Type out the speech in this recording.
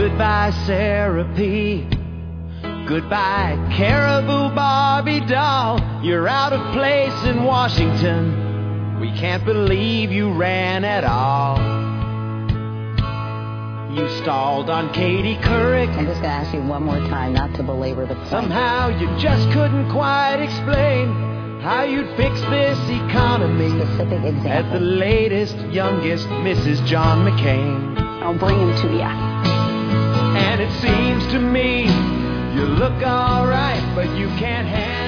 Goodbye, Sarah P. Goodbye, Caribou Barbie doll. You're out of place in Washington. We can't believe you ran at all. You stalled on Katie Couric. I'm just going to ask you one more time not to belabor the point. Somehow you just couldn't quite explain how you'd fix this economy. Specific example. As the latest, youngest Mrs. John McCain. I'll bring him to you. And it seems to me you look all right, but you can't handle